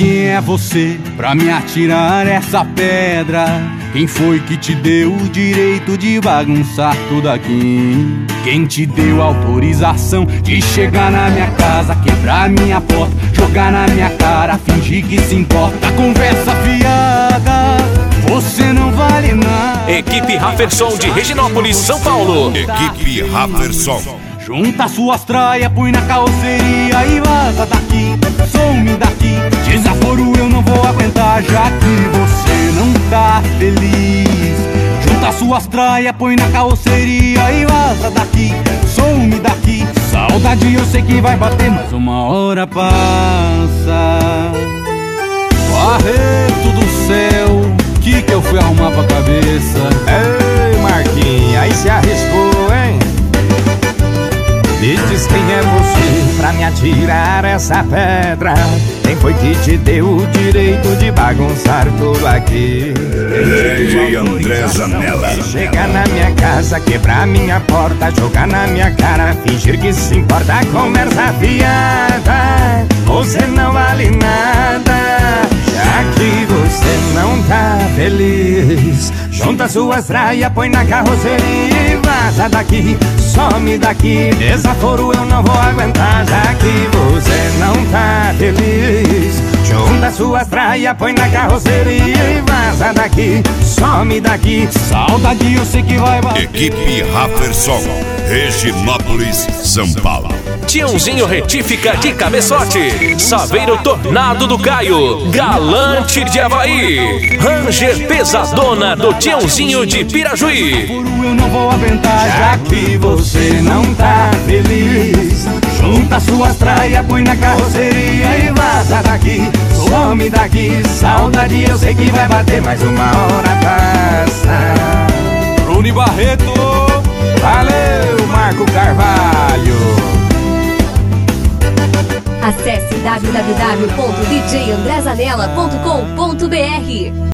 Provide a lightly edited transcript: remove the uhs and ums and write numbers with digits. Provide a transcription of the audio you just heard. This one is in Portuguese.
Quem é você pra me atirar essa pedra? Quem foi que te deu o direito de bagunçar tudo aqui? Quem te deu autorização de chegar na minha casa, quebrar minha porta, jogar na minha cara, fingir que se importa? Conversa fiada, você não vale nada. Equipe Rafferson de Reginópolis, São Paulo. Equipe Rafferson. Junta suas traias, põe na carroceria e vaza daqui, some daqui. Desaforo eu não vou aguentar, já que você não tá feliz. Junta suas traias, põe na carroceria e vaza daqui, some daqui. Saudade eu sei que vai bater, mas uma hora passa. Barreto do céu, que eu fui arrumar pra cabeça? Ei, Marquinhos, aí se arriscou, hein? Me diz quem é você pra me atirar essa pedra? Quem foi que te deu o direito de bagunçar tudo aqui? DJ André Zanella. Chegar na minha casa, quebrar minha porta, jogar na minha cara, fingir que se importa, conversa fiada. Você não vale nada, já que você não tá feliz. Junta suas traias, põe na carroceria e vaza daqui, some daqui. Desaforo eu não vou aguentar, já que você não tá feliz. Junta suas traias, põe na carroceria e vaza daqui, some daqui. Saudade eu sei que vai bater. Equipe Rafferson, Reginópolis, São Paulo. Tiãozinho Retífica de Cabeçote, Saveiro Tornado do Caio, Galante de Havaí, Ranger Pesadona do Tiãozinho de Pirajuí. Eu não vou aguentar, já que você não tá feliz. Junta suas traias, põe na carroceria e vaza daqui, some daqui. Saudade eu sei que vai bater, mas uma hora passa. Bruni Barreto, valeu, Marco Carvalho. Acesse www.djandrezanella.com.br.